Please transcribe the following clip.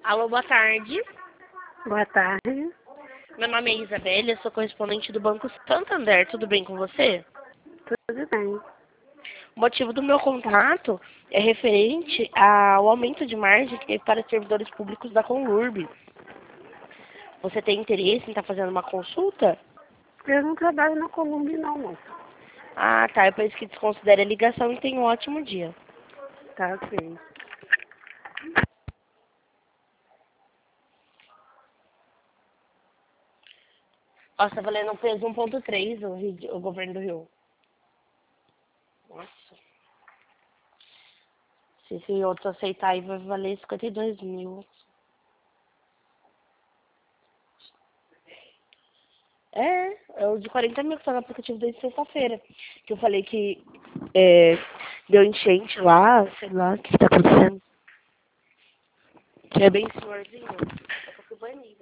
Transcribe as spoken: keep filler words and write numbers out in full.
Alô, boa tarde. Boa tarde. Meu nome é Isabelle, eu sou correspondente do Banco Santander. Tudo bem com você? Tudo bem. O motivo do meu contato é referente ao aumento de margem que teve para servidores públicos da Conlurb. Você tem interesse em estar fazendo uma consulta? Eu não trabalho na Colômbia, não, moça. Ah, tá. É por isso que desconsidere a ligação e tenha um ótimo dia. Tá, ok. Ó, você tá valendo um peso um ponto três o, Rio de- o governo do Rio. Nossa. Se esse outro aceitar aí, vai valer cinquenta e dois mil. É, é o de quarenta mil que tá no aplicativo desde sexta-feira. Que eu falei que é, deu enchente lá, sei lá o que, que tá acontecendo. Que é bem senhorzinho. Eu tô banido.